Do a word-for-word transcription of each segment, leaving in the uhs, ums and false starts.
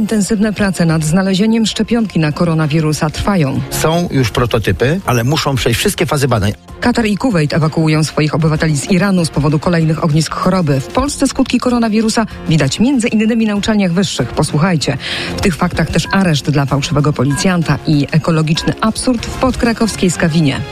Intensywne prace nad znalezieniem szczepionki na koronawirusa trwają. Są już prototypy, ale muszą przejść wszystkie fazy badań. Katar i Kuwejt ewakuują swoich obywateli z Iranu z powodu kolejnych ognisk choroby. W Polsce skutki koronawirusa widać między innymi na uczelniach wyższych. Posłuchajcie. W tych faktach też areszt dla fałszywego policjanta i ekologiczny absurd w podkrakowskiej Skawinie.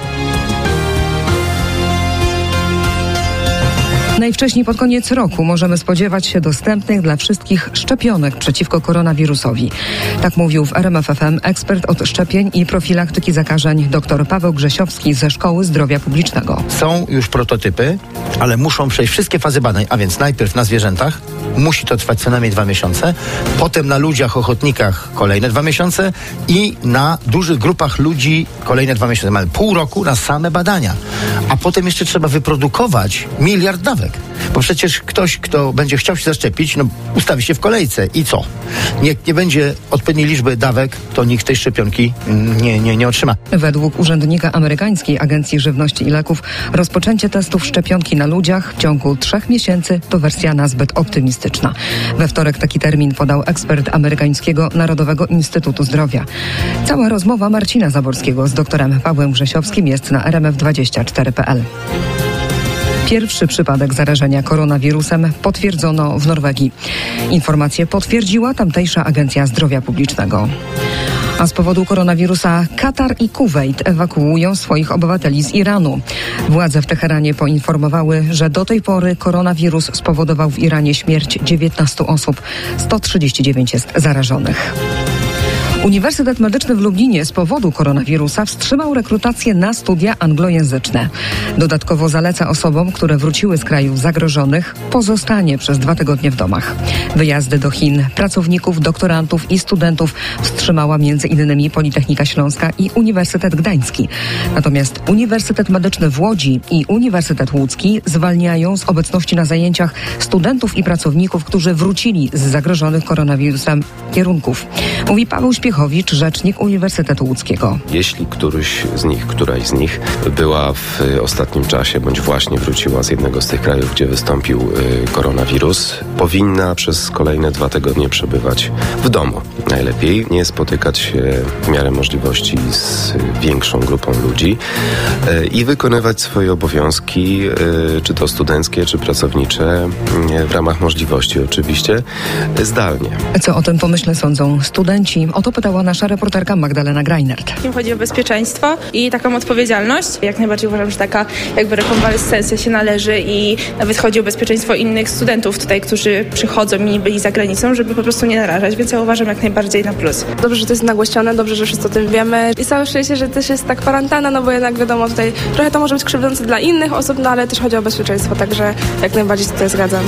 Najwcześniej pod koniec roku możemy spodziewać się dostępnych dla wszystkich szczepionek przeciwko koronawirusowi. Tak mówił w R M F F M ekspert od szczepień i profilaktyki zakażeń dr Paweł Grzesiowski ze Szkoły Zdrowia Publicznego. Są już prototypy, ale muszą przejść wszystkie fazy badań, a więc najpierw na zwierzętach, musi to trwać co najmniej dwa miesiące, potem na ludziach, ochotnikach kolejne dwa miesiące i na dużych grupach ludzi kolejne dwa miesiące. Mamy pół roku na same badania, a potem jeszcze trzeba wyprodukować miliard dawek. Bo przecież ktoś, kto będzie chciał się zaszczepić, no ustawi się w kolejce i co? Nie, nie będzie odpowiedniej liczby dawek, to nikt tej szczepionki nie, nie, nie otrzyma. Według urzędnika amerykańskiej Agencji Żywności i Leków rozpoczęcie testów szczepionki na ludziach w ciągu trzech miesięcy to wersja nazbyt optymistyczna. We wtorek taki termin podał ekspert amerykańskiego Narodowego Instytutu Zdrowia. Cała rozmowa Marcina Zaborskiego z doktorem Pawłem Grzesiowskim jest na R M F dwadzieścia cztery kropka p l. Pierwszy przypadek zarażenia koronawirusem potwierdzono w Norwegii. Informację potwierdziła tamtejsza Agencja Zdrowia Publicznego. A z powodu koronawirusa Katar i Kuwejt ewakuują swoich obywateli z Iranu. Władze w Teheranie poinformowały, że do tej pory koronawirus spowodował w Iranie śmierć dziewiętnastu osób. sto trzydzieści dziewięć jest zarażonych. Uniwersytet Medyczny w Lublinie z powodu koronawirusa wstrzymał rekrutację na studia anglojęzyczne. Dodatkowo zaleca osobom, które wróciły z krajów zagrożonych, pozostanie przez dwa tygodnie w domach. Wyjazdy do Chin pracowników, doktorantów i studentów wstrzymała między innymi Politechnika Śląska i Uniwersytet Gdański. Natomiast Uniwersytet Medyczny w Łodzi i Uniwersytet Łódzki zwalniają z obecności na zajęciach studentów i pracowników, którzy wrócili z zagrożonych koronawirusem kierunków. Mówi Paweł Śpiechowicz, rzecznik Uniwersytetu Łódzkiego. Jeśli któryś z nich, któraś z nich była w ostatnim czasie, bądź właśnie wróciła z jednego z tych krajów, gdzie wystąpił y, koronawirus, powinna przez kolejne dwa tygodnie przebywać w domu. Najlepiej nie spotykać się w miarę możliwości z większą grupą ludzi y, i wykonywać swoje obowiązki, y, czy to studenckie, czy pracownicze, y, w ramach możliwości oczywiście, y, zdalnie. Co o tym pomyśle sądzą studenci? O to pytała nasza reporterka Magdalena Greinert. Chodzi o bezpieczeństwo i taką odpowiedzialność. Jak najbardziej uważam, że taka jakby rekonwalescencja się należy i nawet chodzi o bezpieczeństwo innych studentów tutaj, którzy przychodzą i byli za granicą, żeby po prostu nie narażać, więc ja uważam jak najbardziej na plus. Dobrze, że to jest nagłośnione, dobrze, że wszyscy o tym wiemy i całe szczęście, że też jest tak kwarantanna, no bo jednak wiadomo, tutaj trochę to może być krzywdzące dla innych osób, no ale też chodzi o bezpieczeństwo, także jak najbardziej się tutaj zgadzam.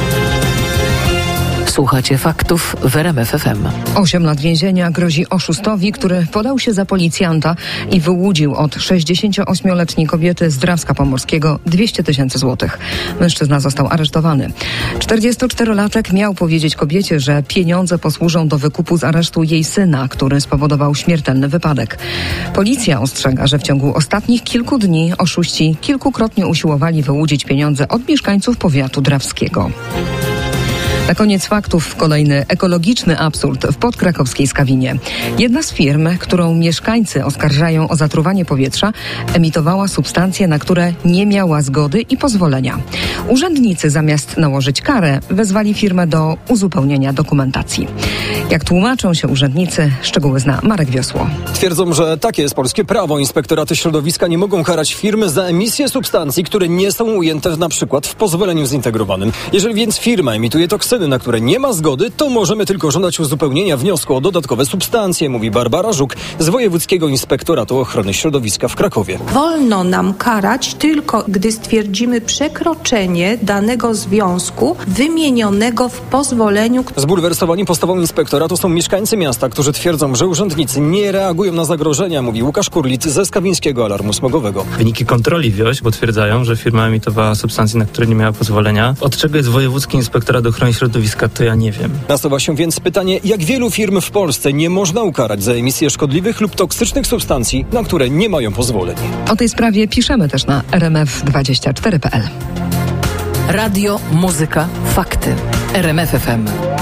Słuchacie faktów w R M F F M. Osiem lat więzienia grozi oszustowi, który podał się za policjanta i wyłudził od sześćdziesięcioośmioletniej kobiety z Drawska Pomorskiego dwieście tysięcy złotych. Mężczyzna został aresztowany. czterdziestoczterolatek miał powiedzieć kobiecie, że pieniądze posłużą do wykupu z aresztu jej syna, który spowodował śmiertelny wypadek. Policja ostrzega, że w ciągu ostatnich kilku dni oszuści kilkukrotnie usiłowali wyłudzić pieniądze od mieszkańców powiatu drawskiego. Na koniec faktów kolejny ekologiczny absurd w podkrakowskiej Skawinie. Jedna z firm, którą mieszkańcy oskarżają o zatruwanie powietrza, emitowała substancje, na które nie miała zgody i pozwolenia. Urzędnicy zamiast nałożyć karę, wezwali firmę do uzupełnienia dokumentacji. Jak tłumaczą się urzędnicy, szczegóły zna Marek Wiosło. Twierdzą, że takie jest polskie prawo. Inspektoraty środowiska nie mogą karać firmy za emisję substancji, które nie są ujęte na przykład w pozwoleniu zintegrowanym. Jeżeli więc firma emituje toksyny, na które nie ma zgody, to możemy tylko żądać uzupełnienia wniosku o dodatkowe substancje, mówi Barbara Żuk z Wojewódzkiego Inspektoratu Ochrony Środowiska w Krakowie. Wolno nam karać tylko, gdy stwierdzimy przekroczenie danego związku wymienionego w pozwoleniu. Zbulwersowani postawą inspektoratu są mieszkańcy miasta, którzy twierdzą, że urzędnicy nie reagują na zagrożenia, mówi Łukasz Kurlic ze Skawińskiego Alarmu Smogowego. Wyniki kontroli wioś potwierdzają, że firma emitowała substancje, na które nie miała pozwolenia. Od czego jest Wojewódzki Inspektorat Ochrony Środowiska, to ja nie wiem. Nasuwa się więc pytanie, jak wielu firm w Polsce nie można ukarać za emisję szkodliwych lub toksycznych substancji, na które nie mają pozwoleń. O tej sprawie piszemy też na R M F dwadzieścia cztery kropka p l. Radio, muzyka, fakty. R M F F M.